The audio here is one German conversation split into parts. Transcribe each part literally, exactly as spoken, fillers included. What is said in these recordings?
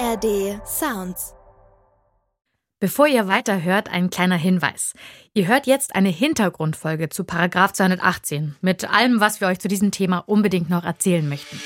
R D Sounds. Bevor ihr weiterhört, ein kleiner Hinweis. Ihr hört jetzt eine Hintergrundfolge zu Paragraph zweihundertachtzehn mit allem, was wir euch zu diesem Thema unbedingt noch erzählen möchten.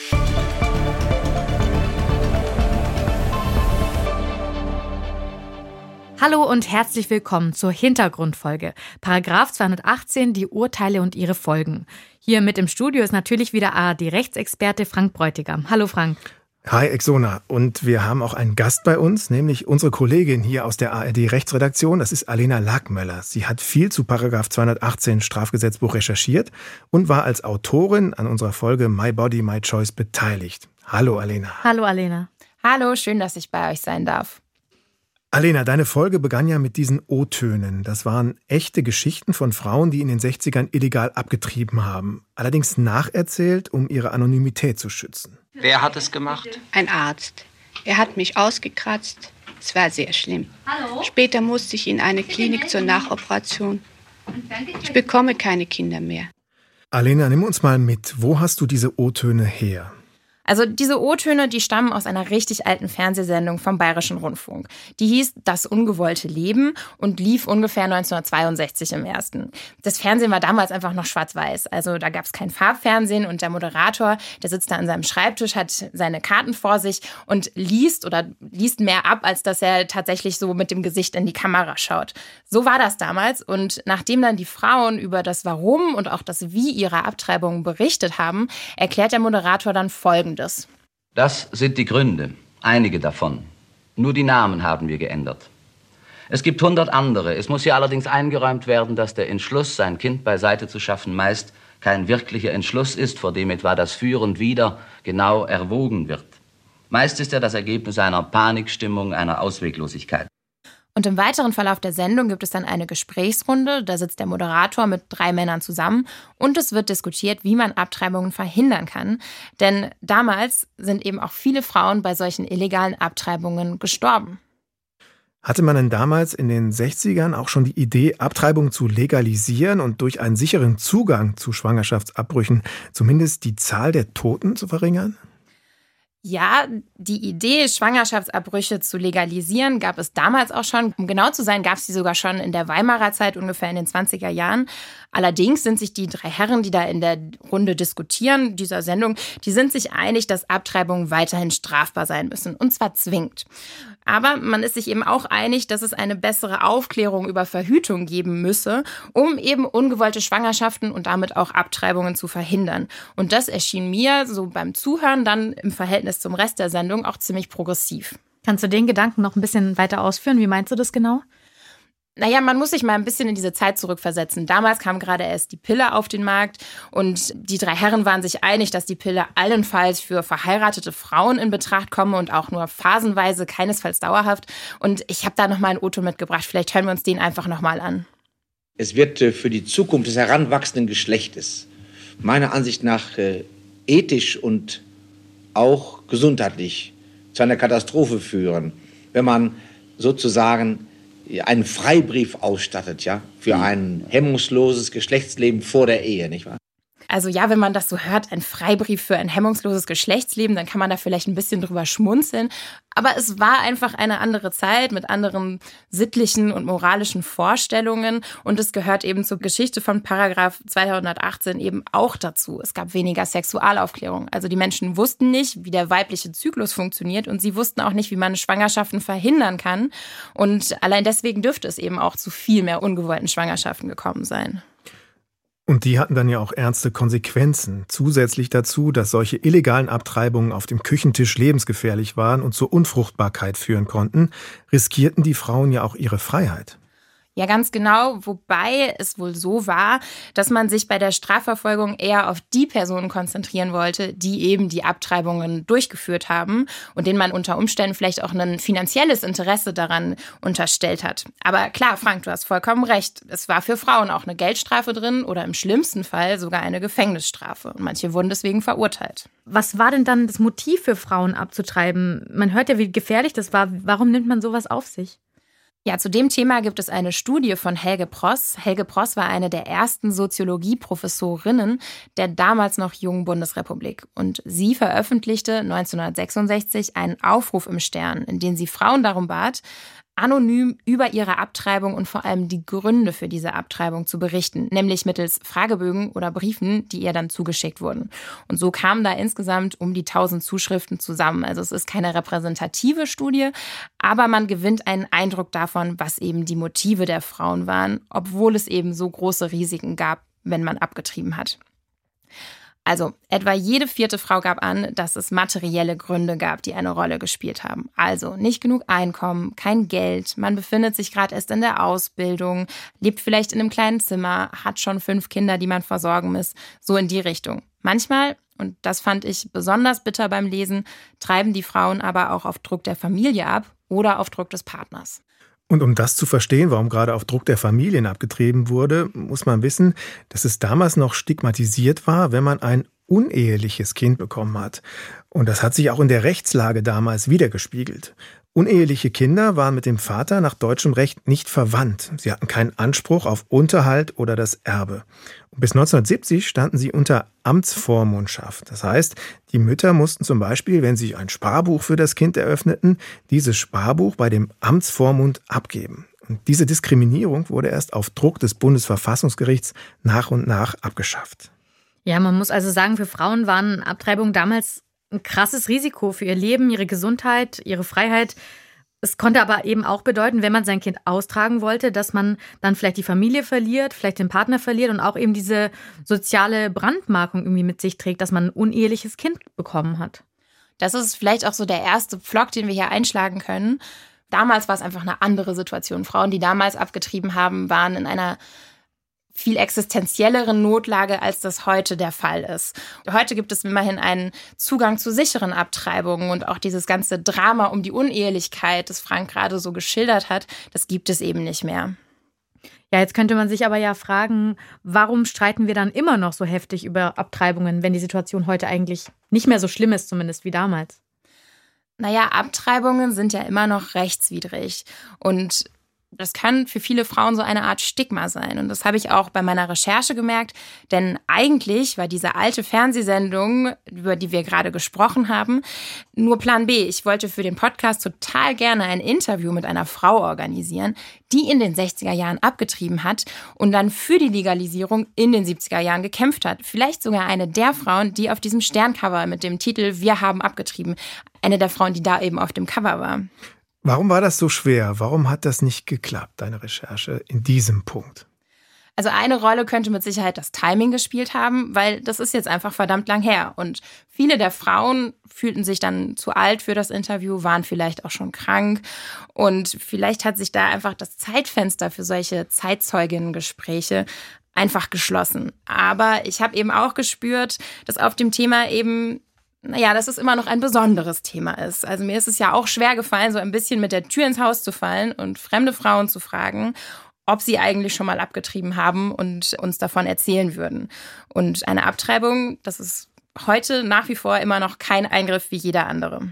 Hallo und herzlich willkommen zur Hintergrundfolge. Paragraph zweihundertachtzehn, die Urteile und ihre Folgen. Hier mit im Studio ist natürlich wieder A R D-Rechtsexperte Frank Bräutigam. Hallo Frank. Hi Exona, und wir haben auch einen Gast bei uns, nämlich unsere Kollegin hier aus der A R D-Rechtsredaktion, das ist Alena Lackmöller. Sie hat viel zu Paragraph zweihundertachtzehn Strafgesetzbuch recherchiert und war als Autorin an unserer Folge My Body, My Choice beteiligt. Hallo Alena. Hallo Alena. Hallo, schön, dass ich bei euch sein darf. Alena, deine Folge begann ja mit diesen O-Tönen. Das waren echte Geschichten von Frauen, die in den sechzigern illegal abgetrieben haben. Allerdings nacherzählt, um ihre Anonymität zu schützen. Wer hat es gemacht? Ein Arzt. Er hat mich ausgekratzt. Es war sehr schlimm. Hallo? Später musste ich in eine Klinik zur Nachoperation. Ich bekomme keine Kinder mehr. Alena, nimm uns mal mit. Wo hast du diese O-Töne her? Also diese O-Töne, die stammen aus einer richtig alten Fernsehsendung vom Bayerischen Rundfunk. Die hieß Das ungewollte Leben und lief ungefähr neunzehnhundertzweiundsechzig im ersten. Das Fernsehen war damals einfach noch schwarz-weiß. Also da gab es kein Farbfernsehen und der Moderator, der sitzt da an seinem Schreibtisch, hat seine Karten vor sich und liest oder liest mehr ab, als dass er tatsächlich so mit dem Gesicht in die Kamera schaut. So war das damals. Und nachdem dann die Frauen über das Warum und auch das Wie ihrer Abtreibung berichtet haben, erklärt der Moderator dann Folgendes. Das sind die Gründe, einige davon. Nur die Namen haben wir geändert. Es gibt hundert andere. Es muss hier allerdings eingeräumt werden, dass der Entschluss, sein Kind beiseite zu schaffen, meist kein wirklicher Entschluss ist, vor dem etwa das Für und Wider genau erwogen wird. Meist ist er das Ergebnis einer Panikstimmung, einer Ausweglosigkeit. Und im weiteren Verlauf der Sendung gibt es dann eine Gesprächsrunde. Da sitzt der Moderator mit drei Männern zusammen und es wird diskutiert, wie man Abtreibungen verhindern kann. Denn damals sind eben auch viele Frauen bei solchen illegalen Abtreibungen gestorben. Hatte man denn damals in den sechzigern auch schon die Idee, Abtreibung zu legalisieren und durch einen sicheren Zugang zu Schwangerschaftsabbrüchen zumindest die Zahl der Toten zu verringern? Ja, die Idee, Schwangerschaftsabbrüche zu legalisieren, gab es damals auch schon. Um genau zu sein, gab es sie sogar schon in der Weimarer Zeit, ungefähr in den zwanziger Jahren. Allerdings sind sich die drei Herren, die da in der Runde diskutieren, dieser Sendung, die sind sich einig, dass Abtreibungen weiterhin strafbar sein müssen, und zwar zwingend. Aber man ist sich eben auch einig, dass es eine bessere Aufklärung über Verhütung geben müsse, um eben ungewollte Schwangerschaften und damit auch Abtreibungen zu verhindern. Und das erschien mir so beim Zuhören dann im Verhältnis zum Rest der Sendung auch ziemlich progressiv. Kannst du den Gedanken noch ein bisschen weiter ausführen? Wie meinst du das genau? Naja, man muss sich mal ein bisschen in diese Zeit zurückversetzen. Damals kam gerade erst die Pille auf den Markt und die drei Herren waren sich einig, dass die Pille allenfalls für verheiratete Frauen in Betracht komme und auch nur phasenweise, keinesfalls dauerhaft. Und ich habe da nochmal einen O-Ton mitgebracht. Vielleicht hören wir uns den einfach nochmal an. Es wird für die Zukunft des heranwachsenden Geschlechtes meiner Ansicht nach ethisch und auch gesundheitlich zu einer Katastrophe führen, wenn man sozusagen einen Freibrief ausstattet, ja, für ein hemmungsloses Geschlechtsleben vor der Ehe, nicht wahr? Also ja, wenn man das so hört, ein Freibrief für ein hemmungsloses Geschlechtsleben, dann kann man da vielleicht ein bisschen drüber schmunzeln. Aber es war einfach eine andere Zeit mit anderen sittlichen und moralischen Vorstellungen. Und es gehört eben zur Geschichte von Paragraph zweihundertachtzehn eben auch dazu. Es gab weniger Sexualaufklärung. Also die Menschen wussten nicht, wie der weibliche Zyklus funktioniert. Und sie wussten auch nicht, wie man Schwangerschaften verhindern kann. Und allein deswegen dürfte es eben auch zu viel mehr ungewollten Schwangerschaften gekommen sein. Und die hatten dann ja auch ernste Konsequenzen. Zusätzlich dazu, dass solche illegalen Abtreibungen auf dem Küchentisch lebensgefährlich waren und zur Unfruchtbarkeit führen konnten, riskierten die Frauen ja auch ihre Freiheit. Ja, ganz genau, wobei es wohl so war, dass man sich bei der Strafverfolgung eher auf die Personen konzentrieren wollte, die eben die Abtreibungen durchgeführt haben und denen man unter Umständen vielleicht auch ein finanzielles Interesse daran unterstellt hat. Aber klar, Frank, du hast vollkommen recht. Es war für Frauen auch eine Geldstrafe drin oder im schlimmsten Fall sogar eine Gefängnisstrafe. Und manche wurden deswegen verurteilt. Was war denn dann das Motiv für Frauen abzutreiben? Man hört ja, wie gefährlich das war. Warum nimmt man sowas auf sich? Ja, zu dem Thema gibt es eine Studie von Helge Pross. Helge Pross war eine der ersten Soziologieprofessorinnen der damals noch jungen Bundesrepublik. Und sie veröffentlichte neunzehnhundertsechsundsechzig einen Aufruf im Stern, in dem sie Frauen darum bat, anonym über ihre Abtreibung und vor allem die Gründe für diese Abtreibung zu berichten, nämlich mittels Fragebögen oder Briefen, die ihr dann zugeschickt wurden. Und so kamen da insgesamt um die tausend Zuschriften zusammen. Also es ist keine repräsentative Studie, aber man gewinnt einen Eindruck davon, was eben die Motive der Frauen waren, obwohl es eben so große Risiken gab, wenn man abgetrieben hat. Also etwa jede vierte Frau gab an, dass es materielle Gründe gab, die eine Rolle gespielt haben. Also nicht genug Einkommen, kein Geld, man befindet sich gerade erst in der Ausbildung, lebt vielleicht in einem kleinen Zimmer, hat schon fünf Kinder, die man versorgen muss, so in die Richtung. Manchmal, und das fand ich besonders bitter beim Lesen, treiben die Frauen aber auch auf Druck der Familie ab oder auf Druck des Partners. Und um das zu verstehen, warum gerade auf Druck der Familien abgetrieben wurde, muss man wissen, dass es damals noch stigmatisiert war, wenn man ein uneheliches Kind bekommen hat. Und das hat sich auch in der Rechtslage damals wiedergespiegelt. Uneheliche Kinder waren mit dem Vater nach deutschem Recht nicht verwandt. Sie hatten keinen Anspruch auf Unterhalt oder das Erbe. Und bis neunzehnhundertsiebzig standen sie unter Amtsvormundschaft. Das heißt, die Mütter mussten zum Beispiel, wenn sie ein Sparbuch für das Kind eröffneten, dieses Sparbuch bei dem Amtsvormund abgeben. Und diese Diskriminierung wurde erst auf Druck des Bundesverfassungsgerichts nach und nach abgeschafft. Ja, man muss also sagen, für Frauen waren Abtreibungen damals ein krasses Risiko für ihr Leben, ihre Gesundheit, ihre Freiheit. Es konnte aber eben auch bedeuten, wenn man sein Kind austragen wollte, dass man dann vielleicht die Familie verliert, vielleicht den Partner verliert und auch eben diese soziale Brandmarkung irgendwie mit sich trägt, dass man ein uneheliches Kind bekommen hat. Das ist vielleicht auch so der erste Pflock, den wir hier einschlagen können. Damals war es einfach eine andere Situation. Frauen, die damals abgetrieben haben, waren in einer viel existenzielleren Notlage, als das heute der Fall ist. Heute gibt es immerhin einen Zugang zu sicheren Abtreibungen und auch dieses ganze Drama um die Unehelichkeit, das Frank gerade so geschildert hat, das gibt es eben nicht mehr. Ja, jetzt könnte man sich aber ja fragen, warum streiten wir dann immer noch so heftig über Abtreibungen, wenn die Situation heute eigentlich nicht mehr so schlimm ist, zumindest wie damals? Naja, Abtreibungen sind ja immer noch rechtswidrig und das kann für viele Frauen so eine Art Stigma sein. Und das habe ich auch bei meiner Recherche gemerkt. Denn eigentlich war diese alte Fernsehsendung, über die wir gerade gesprochen haben, nur Plan B. Ich wollte für den Podcast total gerne ein Interview mit einer Frau organisieren, die in den sechziger Jahren abgetrieben hat und dann für die Legalisierung in den siebziger Jahren gekämpft hat. Vielleicht sogar eine der Frauen, die auf diesem Sterncover mit dem Titel Wir haben abgetrieben, eine der Frauen, die da eben auf dem Cover war. Warum war das so schwer? Warum hat das nicht geklappt, deine Recherche in diesem Punkt? Also eine Rolle könnte mit Sicherheit das Timing gespielt haben, weil das ist jetzt einfach verdammt lang her. Und viele der Frauen fühlten sich dann zu alt für das Interview, waren vielleicht auch schon krank. Und vielleicht hat sich da einfach das Zeitfenster für solche Zeitzeuginnengespräche einfach geschlossen. Aber ich habe eben auch gespürt, dass auf dem Thema eben naja, dass es immer noch ein besonderes Thema ist. Also mir ist es ja auch schwer gefallen, so ein bisschen mit der Tür ins Haus zu fallen und fremde Frauen zu fragen, ob sie eigentlich schon mal abgetrieben haben und uns davon erzählen würden. Und eine Abtreibung, das ist heute nach wie vor immer noch kein Eingriff wie jeder andere.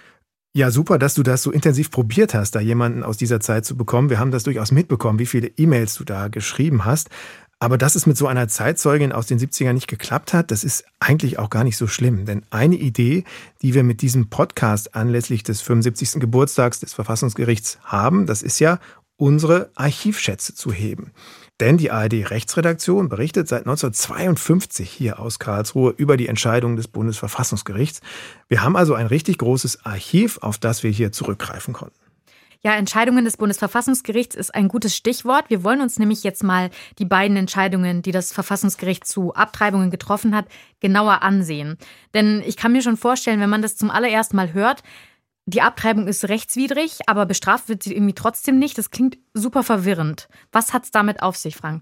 Ja, super, dass du das so intensiv probiert hast, da jemanden aus dieser Zeit zu bekommen. Wir haben das durchaus mitbekommen, wie viele E-Mails du da geschrieben hast. Aber dass es mit so einer Zeitzeugin aus den siebzigern nicht geklappt hat, das ist eigentlich auch gar nicht so schlimm. Denn eine Idee, die wir mit diesem Podcast anlässlich des fünfundsiebzigsten Geburtstags des Verfassungsgerichts haben, das ist ja, unsere Archivschätze zu heben. Denn die A R D-Rechtsredaktion berichtet seit neunzehnhundertzweiundfünfzig hier aus Karlsruhe über die Entscheidung des Bundesverfassungsgerichts. Wir haben also ein richtig großes Archiv, auf das wir hier zurückgreifen konnten. Ja, Entscheidungen des Bundesverfassungsgerichts ist ein gutes Stichwort. Wir wollen uns nämlich jetzt mal die beiden Entscheidungen, die das Verfassungsgericht zu Abtreibungen getroffen hat, genauer ansehen. Denn ich kann mir schon vorstellen, wenn man das zum allerersten Mal hört, die Abtreibung ist rechtswidrig, aber bestraft wird sie irgendwie trotzdem nicht. Das klingt super verwirrend. Was hat's damit auf sich, Frank?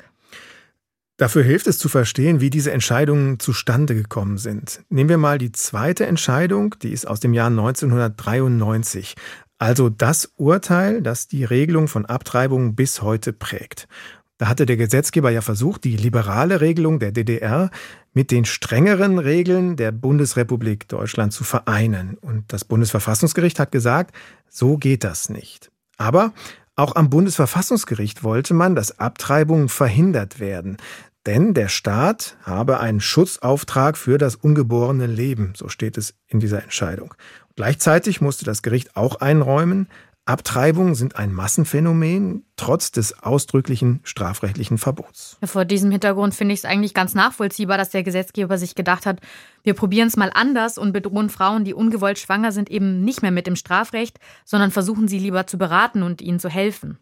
Dafür hilft es zu verstehen, wie diese Entscheidungen zustande gekommen sind. Nehmen wir mal die zweite Entscheidung, die ist aus dem Jahr neunzehnhundertdreiundneunzig. Also das Urteil, das die Regelung von Abtreibungen bis heute prägt. Da hatte der Gesetzgeber ja versucht, die liberale Regelung der D D R mit den strengeren Regeln der Bundesrepublik Deutschland zu vereinen. Und das Bundesverfassungsgericht hat gesagt, so geht das nicht. Aber Auch am Bundesverfassungsgericht wollte man, dass Abtreibungen verhindert werden. Denn der Staat habe einen Schutzauftrag für das ungeborene Leben, so steht es in dieser Entscheidung. Gleichzeitig musste das Gericht auch einräumen, Abtreibungen sind ein Massenphänomen, trotz des ausdrücklichen strafrechtlichen Verbots. Vor diesem Hintergrund finde ich es eigentlich ganz nachvollziehbar, dass der Gesetzgeber sich gedacht hat, wir probieren es mal anders und bedrohen Frauen, die ungewollt schwanger sind, eben nicht mehr mit dem Strafrecht, sondern versuchen sie lieber zu beraten und ihnen zu helfen.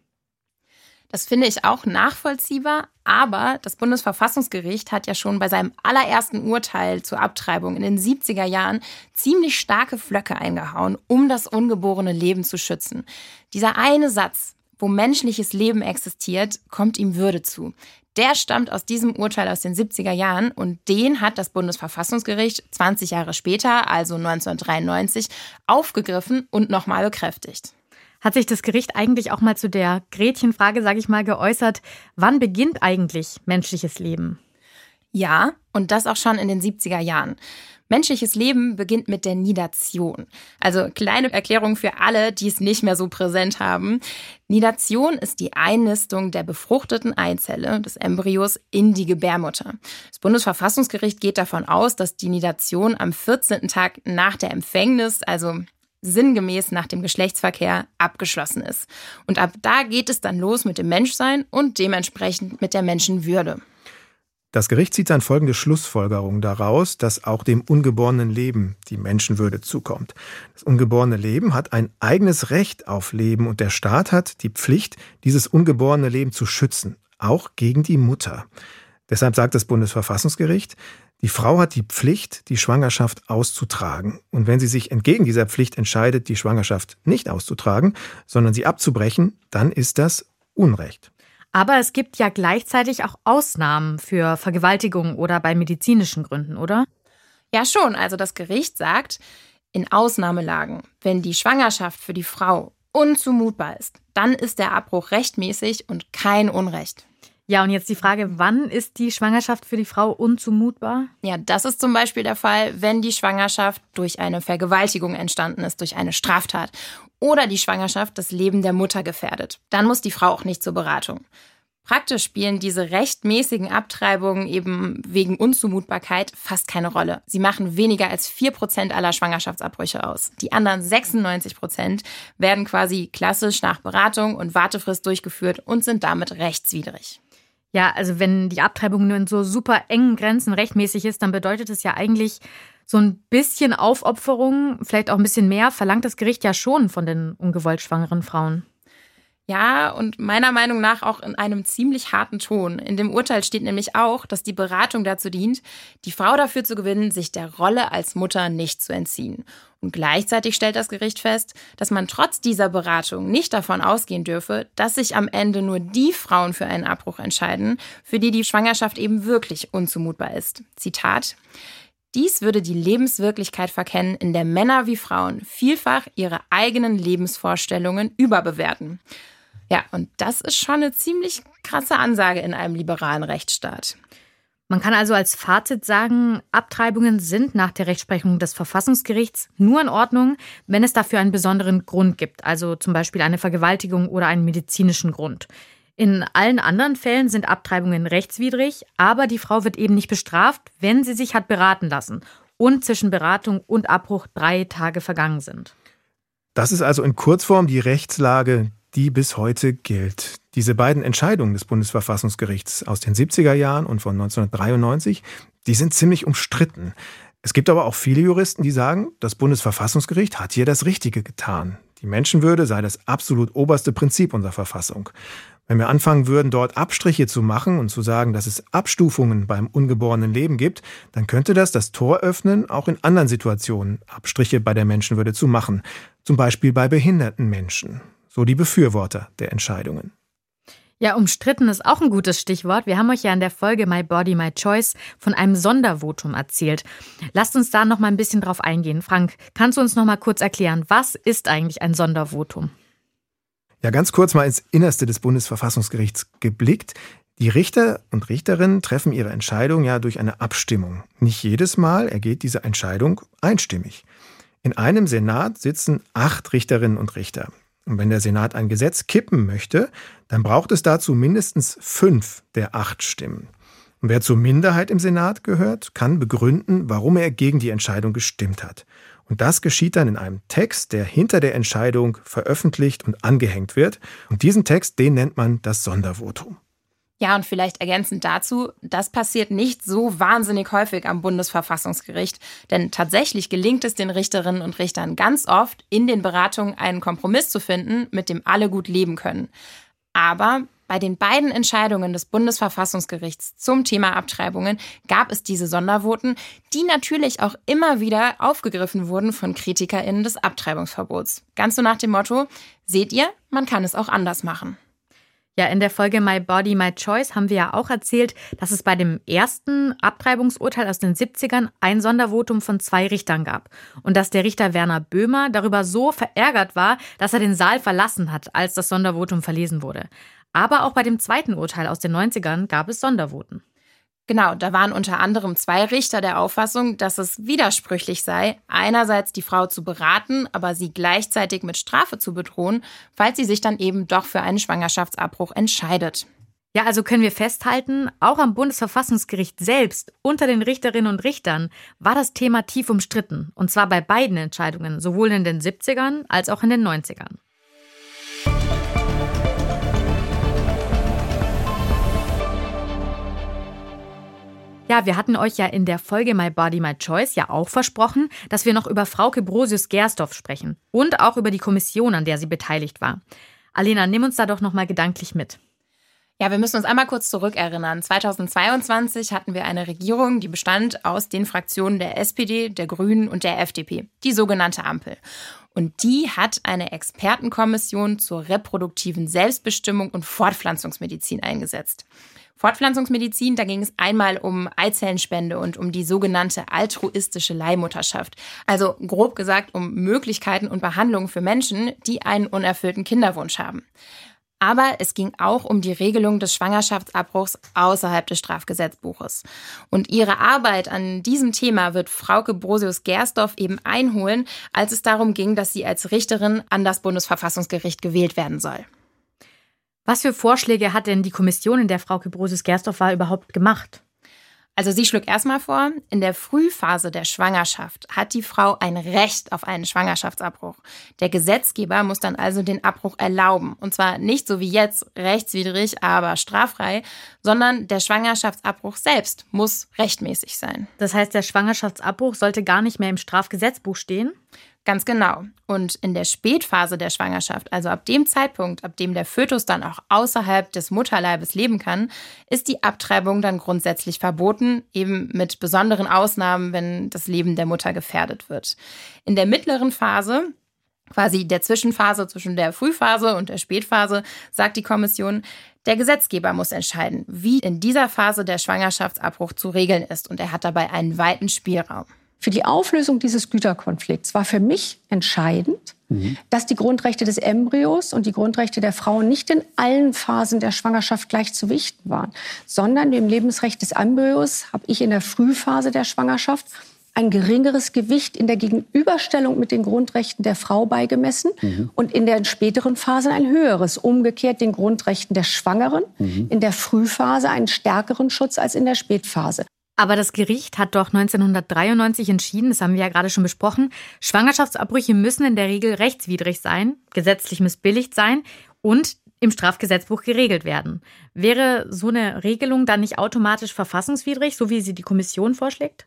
Das finde ich auch nachvollziehbar, aber das Bundesverfassungsgericht hat ja schon bei seinem allerersten Urteil zur Abtreibung in den siebziger Jahren ziemlich starke Flöcke eingehauen, um das ungeborene Leben zu schützen. Dieser eine Satz, wo menschliches Leben existiert, kommt ihm Würde zu. Der stammt aus diesem Urteil aus den siebziger Jahren und den hat das Bundesverfassungsgericht zwanzig Jahre später, also neunzehnhundertdreiundneunzig, aufgegriffen und nochmal bekräftigt. Hat sich das Gericht eigentlich auch mal zu der Gretchenfrage, sage ich mal, geäußert, wann beginnt eigentlich menschliches Leben? Ja, und das auch schon in den siebziger Jahren. Menschliches Leben beginnt mit der Nidation. Also kleine Erklärung für alle, die es nicht mehr so präsent haben. Nidation ist die Einnistung der befruchteten Eizelle des Embryos in die Gebärmutter. Das Bundesverfassungsgericht geht davon aus, dass die Nidation am vierzehnten Tag nach der Empfängnis, also sinngemäß nach dem Geschlechtsverkehr, abgeschlossen ist. Und ab da geht es dann los mit dem Menschsein und dementsprechend mit der Menschenwürde. Das Gericht zieht dann folgende Schlussfolgerung daraus, dass auch dem ungeborenen Leben die Menschenwürde zukommt. Das ungeborene Leben hat ein eigenes Recht auf Leben und der Staat hat die Pflicht, dieses ungeborene Leben zu schützen, auch gegen die Mutter. Deshalb sagt das Bundesverfassungsgericht, die Frau hat die Pflicht, die Schwangerschaft auszutragen. Und wenn sie sich entgegen dieser Pflicht entscheidet, die Schwangerschaft nicht auszutragen, sondern sie abzubrechen, dann ist das Unrecht. Aber es gibt ja gleichzeitig auch Ausnahmen für Vergewaltigung oder bei medizinischen Gründen, oder? Ja, schon. Also das Gericht sagt, in Ausnahmelagen, wenn die Schwangerschaft für die Frau unzumutbar ist, dann ist der Abbruch rechtmäßig und kein Unrecht. Ja, und jetzt die Frage, wann ist die Schwangerschaft für die Frau unzumutbar? Ja, das ist zum Beispiel der Fall, wenn die Schwangerschaft durch eine Vergewaltigung entstanden ist, durch eine Straftat. Oder die Schwangerschaft das Leben der Mutter gefährdet. Dann muss die Frau auch nicht zur Beratung. Praktisch spielen diese rechtmäßigen Abtreibungen eben wegen Unzumutbarkeit fast keine Rolle. Sie machen weniger als vier Prozent aller Schwangerschaftsabbrüche aus. Die anderen sechsundneunzig Prozent werden quasi klassisch nach Beratung und Wartefrist durchgeführt und sind damit rechtswidrig. Ja, also wenn die Abtreibung nur in so super engen Grenzen rechtmäßig ist, dann bedeutet es ja eigentlich so ein bisschen Aufopferung, vielleicht auch ein bisschen mehr, verlangt das Gericht ja schon von den ungewollt schwangeren Frauen. Ja, und meiner Meinung nach auch in einem ziemlich harten Ton. In dem Urteil steht nämlich auch, dass die Beratung dazu dient, die Frau dafür zu gewinnen, sich der Rolle als Mutter nicht zu entziehen. Und gleichzeitig stellt das Gericht fest, dass man trotz dieser Beratung nicht davon ausgehen dürfe, dass sich am Ende nur die Frauen für einen Abbruch entscheiden, für die die Schwangerschaft eben wirklich unzumutbar ist. Zitat: Dies würde die Lebenswirklichkeit verkennen, in der Männer wie Frauen vielfach ihre eigenen Lebensvorstellungen überbewerten. Ja, und das ist schon eine ziemlich krasse Ansage in einem liberalen Rechtsstaat. Man kann also als Fazit sagen, Abtreibungen sind nach der Rechtsprechung des Verfassungsgerichts nur in Ordnung, wenn es dafür einen besonderen Grund gibt, also zum Beispiel eine Vergewaltigung oder einen medizinischen Grund. In allen anderen Fällen sind Abtreibungen rechtswidrig, aber die Frau wird eben nicht bestraft, wenn sie sich hat beraten lassen und zwischen Beratung und Abbruch drei Tage vergangen sind. Das ist also in Kurzform die Rechtslage, die bis heute gilt. Diese beiden Entscheidungen des Bundesverfassungsgerichts aus den siebziger Jahren und von neunzehnhundertdreiundneunzig, die sind ziemlich umstritten. Es gibt aber auch viele Juristen, die sagen, das Bundesverfassungsgericht hat hier das Richtige getan. Die Menschenwürde sei das absolut oberste Prinzip unserer Verfassung. Wenn wir anfangen würden, dort Abstriche zu machen und zu sagen, dass es Abstufungen beim ungeborenen Leben gibt, dann könnte das das Tor öffnen, auch in anderen Situationen Abstriche bei der Menschenwürde zu machen. Zum Beispiel bei behinderten Menschen. So die Befürworter der Entscheidungen. Ja, umstritten ist auch ein gutes Stichwort. Wir haben euch ja in der Folge My Body, My Choice von einem Sondervotum erzählt. Lasst uns da noch mal ein bisschen drauf eingehen. Frank, kannst du uns noch mal kurz erklären, was ist eigentlich ein Sondervotum? Ja, ganz kurz mal ins Innerste des Bundesverfassungsgerichts geblickt. Die Richter und Richterinnen treffen ihre Entscheidung ja durch eine Abstimmung. Nicht jedes Mal ergeht diese Entscheidung einstimmig. In einem Senat sitzen acht Richterinnen und Richter. Und wenn der Senat ein Gesetz kippen möchte, dann braucht es dazu mindestens fünf der acht Stimmen. Und wer zur Minderheit im Senat gehört, kann begründen, warum er gegen die Entscheidung gestimmt hat. Und das geschieht dann in einem Text, der hinter der Entscheidung veröffentlicht und angehängt wird. Und diesen Text, den nennt man das Sondervotum. Ja, und vielleicht ergänzend dazu, das passiert nicht so wahnsinnig häufig am Bundesverfassungsgericht. Denn tatsächlich gelingt es den Richterinnen und Richtern ganz oft, in den Beratungen einen Kompromiss zu finden, mit dem alle gut leben können. Aber bei den beiden Entscheidungen des Bundesverfassungsgerichts zum Thema Abtreibungen gab es diese Sondervoten, die natürlich auch immer wieder aufgegriffen wurden von KritikerInnen des Abtreibungsverbots. Ganz so nach dem Motto, seht ihr, man kann es auch anders machen. Ja, in der Folge My Body, My Choice haben wir ja auch erzählt, dass es bei dem ersten Abtreibungsurteil aus den siebzigern ein Sondervotum von zwei Richtern gab. Und dass der Richter Werner Böhmer darüber so verärgert war, dass er den Saal verlassen hat, als das Sondervotum verlesen wurde. Aber auch bei dem zweiten Urteil aus den neunzigern gab es Sondervoten. Genau, da waren unter anderem zwei Richter der Auffassung, dass es widersprüchlich sei, einerseits die Frau zu beraten, aber sie gleichzeitig mit Strafe zu bedrohen, falls sie sich dann eben doch für einen Schwangerschaftsabbruch entscheidet. Ja, also können wir festhalten, auch am Bundesverfassungsgericht selbst, unter den Richterinnen und Richtern, war das Thema tief umstritten. Und zwar bei beiden Entscheidungen, sowohl in den siebzigern als auch in den neunzigern. Ja, wir hatten euch ja in der Folge My Body, My Choice ja auch versprochen, dass wir noch über Frauke Brosius-Gersdorf sprechen und auch über die Kommission, an der sie beteiligt war. Alena, nimm uns da doch noch mal gedanklich mit. Ja, wir müssen uns einmal kurz zurückerinnern. zweitausendzweiundzwanzig hatten wir eine Regierung, die bestand aus den Fraktionen der S P D, der Grünen und der F D P, die sogenannte Ampel. Und die hat eine Expertenkommission zur reproduktiven Selbstbestimmung und Fortpflanzungsmedizin eingesetzt. Fortpflanzungsmedizin, da ging es einmal um Eizellenspende und um die sogenannte altruistische Leihmutterschaft. Also grob gesagt um Möglichkeiten und Behandlungen für Menschen, die einen unerfüllten Kinderwunsch haben. Aber es ging auch um die Regelung des Schwangerschaftsabbruchs außerhalb des Strafgesetzbuches. Und ihre Arbeit an diesem Thema wird Frauke Brosius-Gersdorf eben einholen, als es darum ging, dass sie als Richterin an das Bundesverfassungsgericht gewählt werden soll. Was für Vorschläge hat denn die Kommission, in der Frauke Brosius-Gersdorf war, überhaupt gemacht? Also sie schlug erstmal vor, in der Frühphase der Schwangerschaft hat die Frau ein Recht auf einen Schwangerschaftsabbruch. Der Gesetzgeber muss dann also den Abbruch erlauben. Und zwar nicht so wie jetzt rechtswidrig, aber straffrei, sondern der Schwangerschaftsabbruch selbst muss rechtmäßig sein. Das heißt, der Schwangerschaftsabbruch sollte gar nicht mehr im Strafgesetzbuch stehen? Ganz genau. Und in der Spätphase der Schwangerschaft, also ab dem Zeitpunkt, ab dem der Fötus dann auch außerhalb des Mutterleibes leben kann, ist die Abtreibung dann grundsätzlich verboten, eben mit besonderen Ausnahmen, wenn das Leben der Mutter gefährdet wird. In der mittleren Phase, quasi der Zwischenphase zwischen der Frühphase und der Spätphase, sagt die Kommission, der Gesetzgeber muss entscheiden, wie in dieser Phase der Schwangerschaftsabbruch zu regeln ist. Und er hat dabei einen weiten Spielraum. Für die Auflösung dieses Güterkonflikts war für mich entscheidend, mhm. dass die Grundrechte des Embryos und die Grundrechte der Frau nicht in allen Phasen der Schwangerschaft gleich zu wichten waren, sondern dem Lebensrecht des Embryos habe ich in der Frühphase der Schwangerschaft ein geringeres Gewicht in der Gegenüberstellung mit den Grundrechten der Frau beigemessen mhm. und in den späteren Phasen ein höheres, umgekehrt den Grundrechten der Schwangeren, mhm. in der Frühphase einen stärkeren Schutz als in der Spätphase. Aber das Gericht hat doch neunzehnhundertdreiundneunzig entschieden, das haben wir ja gerade schon besprochen, Schwangerschaftsabbrüche müssen in der Regel rechtswidrig sein, gesetzlich missbilligt sein und im Strafgesetzbuch geregelt werden. Wäre so eine Regelung dann nicht automatisch verfassungswidrig, so wie sie die Kommission vorschlägt?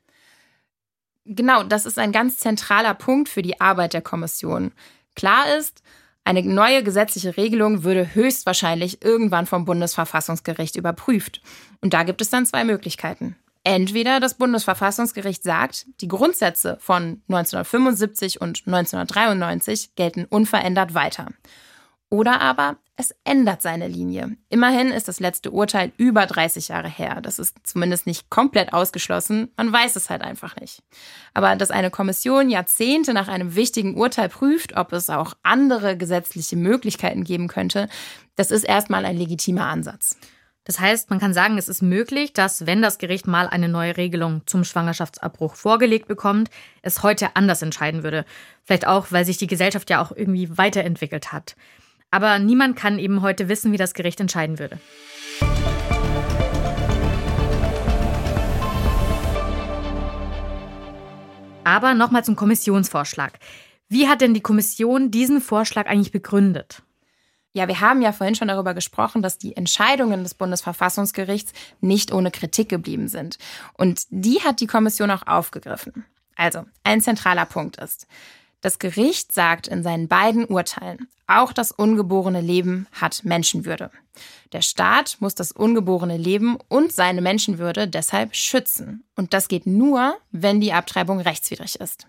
Genau, das ist ein ganz zentraler Punkt für die Arbeit der Kommission. Klar ist, eine neue gesetzliche Regelung würde höchstwahrscheinlich irgendwann vom Bundesverfassungsgericht überprüft. Und da gibt es dann zwei Möglichkeiten. Entweder das Bundesverfassungsgericht sagt, die Grundsätze von neunzehnhundertfünfundsiebzig und neunzehnhundertdreiundneunzig gelten unverändert weiter. Oder aber es ändert seine Linie. Immerhin ist das letzte Urteil über dreißig Jahre her. Das ist zumindest nicht komplett ausgeschlossen. Man weiß es halt einfach nicht. Aber dass eine Kommission Jahrzehnte nach einem wichtigen Urteil prüft, ob es auch andere gesetzliche Möglichkeiten geben könnte, das ist erstmal ein legitimer Ansatz. Das heißt, man kann sagen, es ist möglich, dass, wenn das Gericht mal eine neue Regelung zum Schwangerschaftsabbruch vorgelegt bekommt, es heute anders entscheiden würde. Vielleicht auch, weil sich die Gesellschaft ja auch irgendwie weiterentwickelt hat. Aber niemand kann eben heute wissen, wie das Gericht entscheiden würde. Aber nochmal zum Kommissionsvorschlag. Wie hat denn die Kommission diesen Vorschlag eigentlich begründet? Ja, wir haben ja vorhin schon darüber gesprochen, dass die Entscheidungen des Bundesverfassungsgerichts nicht ohne Kritik geblieben sind. Und die hat die Kommission auch aufgegriffen. Also, ein zentraler Punkt ist, das Gericht sagt in seinen beiden Urteilen, auch das ungeborene Leben hat Menschenwürde. Der Staat muss das ungeborene Leben und seine Menschenwürde deshalb schützen. Und das geht nur, wenn die Abtreibung rechtswidrig ist.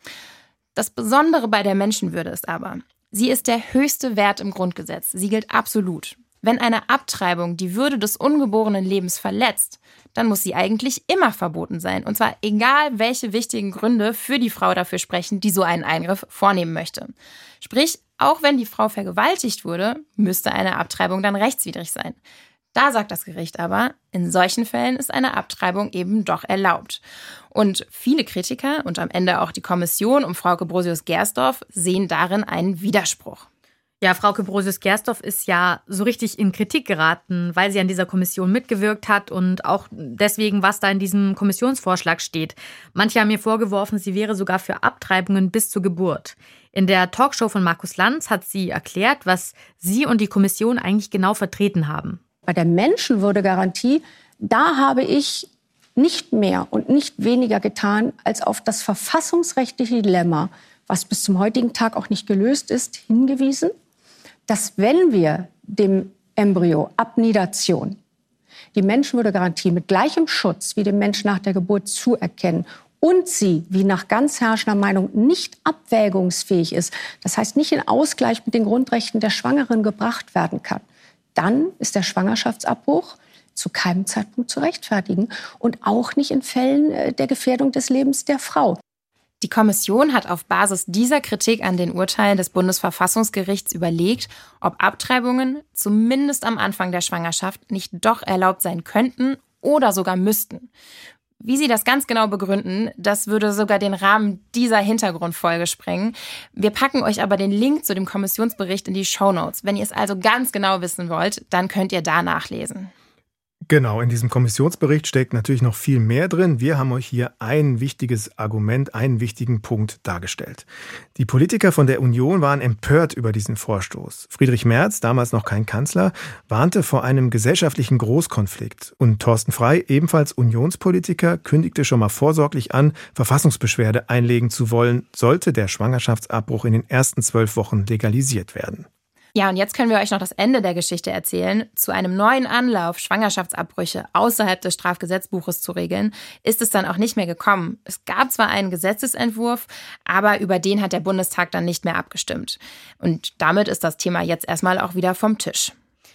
Das Besondere bei der Menschenwürde ist aber, sie ist der höchste Wert im Grundgesetz. Sie gilt absolut. Wenn eine Abtreibung die Würde des ungeborenen Lebens verletzt, dann muss sie eigentlich immer verboten sein. Und zwar egal, welche wichtigen Gründe für die Frau dafür sprechen, die so einen Eingriff vornehmen möchte. Sprich, auch wenn die Frau vergewaltigt wurde, müsste eine Abtreibung dann rechtswidrig sein. Da sagt das Gericht aber, in solchen Fällen ist eine Abtreibung eben doch erlaubt. Und viele Kritiker und am Ende auch die Kommission um Frauke Brosius-Gersdorf sehen darin einen Widerspruch. Ja, Frauke Brosius-Gersdorf ist ja so richtig in Kritik geraten, weil sie an dieser Kommission mitgewirkt hat und auch deswegen, was da in diesem Kommissionsvorschlag steht. Manche haben ihr vorgeworfen, sie wäre sogar für Abtreibungen bis zur Geburt. In der Talkshow von Markus Lanz hat sie erklärt, was sie und die Kommission eigentlich genau vertreten haben. Bei der Menschenwürdegarantie, da habe ich nicht mehr und nicht weniger getan, als auf das verfassungsrechtliche Dilemma, was bis zum heutigen Tag auch nicht gelöst ist, hingewiesen, dass wenn wir dem Embryo ab Nidation die Menschenwürdegarantie mit gleichem Schutz wie dem Menschen nach der Geburt zuerkennen und sie, wie nach ganz herrschender Meinung, nicht abwägungsfähig ist, das heißt nicht in Ausgleich mit den Grundrechten der Schwangeren gebracht werden kann, dann ist der Schwangerschaftsabbruch zu keinem Zeitpunkt zu rechtfertigen und auch nicht in Fällen der Gefährdung des Lebens der Frau. Die Kommission hat auf Basis dieser Kritik an den Urteilen des Bundesverfassungsgerichts überlegt, ob Abtreibungen zumindest am Anfang der Schwangerschaft nicht doch erlaubt sein könnten oder sogar müssten. Wie sie das ganz genau begründen, das würde sogar den Rahmen dieser Hintergrundfolge sprengen. Wir packen euch aber den Link zu dem Kommissionsbericht in die Shownotes. Wenn ihr es also ganz genau wissen wollt, dann könnt ihr da nachlesen. Genau, in diesem Kommissionsbericht steckt natürlich noch viel mehr drin. Wir haben euch hier ein wichtiges Argument, einen wichtigen Punkt dargestellt. Die Politiker von der Union waren empört über diesen Vorstoß. Friedrich Merz, damals noch kein Kanzler, warnte vor einem gesellschaftlichen Großkonflikt. Und Thorsten Frey, ebenfalls Unionspolitiker, kündigte schon mal vorsorglich an, Verfassungsbeschwerde einlegen zu wollen, sollte der Schwangerschaftsabbruch in den ersten zwölf Wochen legalisiert werden. Ja, und jetzt können wir euch noch das Ende der Geschichte erzählen. Zu einem neuen Anlauf, Schwangerschaftsabbrüche außerhalb des Strafgesetzbuches zu regeln, ist es dann auch nicht mehr gekommen. Es gab zwar einen Gesetzesentwurf, aber über den hat der Bundestag dann nicht mehr abgestimmt. Und damit ist das Thema jetzt erstmal auch wieder vom Tisch.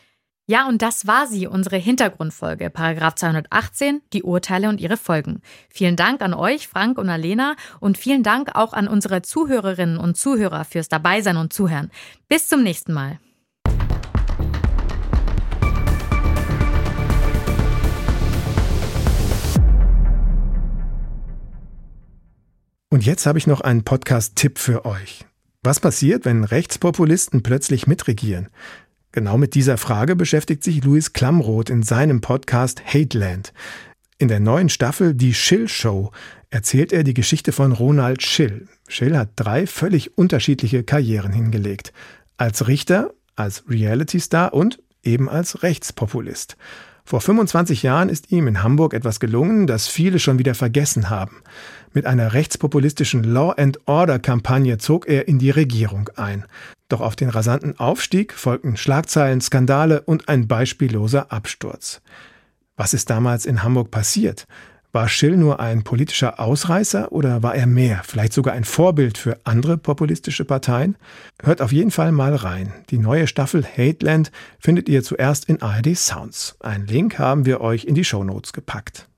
Ja, und das war sie, unsere Hintergrundfolge, Paragraph zweihundertachtzehn, die Urteile und ihre Folgen. Vielen Dank an euch, Frank und Alena, und vielen Dank auch an unsere Zuhörerinnen und Zuhörer fürs Dabeisein und Zuhören. Bis zum nächsten Mal. Und jetzt habe ich noch einen Podcast-Tipp für euch. Was passiert, wenn Rechtspopulisten plötzlich mitregieren? Genau mit dieser Frage beschäftigt sich Louis Klamroth in seinem Podcast Hateland. In der neuen Staffel Die Schill-Show erzählt er die Geschichte von Ronald Schill. Schill hat drei völlig unterschiedliche Karrieren hingelegt. Als Richter, als Reality-Star und eben als Rechtspopulist. Vor fünfundzwanzig Jahren ist ihm in Hamburg etwas gelungen, das viele schon wieder vergessen haben. Mit einer rechtspopulistischen Law-and-Order-Kampagne zog er in die Regierung ein. Doch auf den rasanten Aufstieg folgten Schlagzeilen, Skandale und ein beispielloser Absturz. Was ist damals in Hamburg passiert? War Schill nur ein politischer Ausreißer oder war er mehr, vielleicht sogar ein Vorbild für andere populistische Parteien? Hört auf jeden Fall mal rein. Die neue Staffel Hateland findet ihr zuerst in A R D Sounds. Einen Link haben wir euch in die Shownotes gepackt.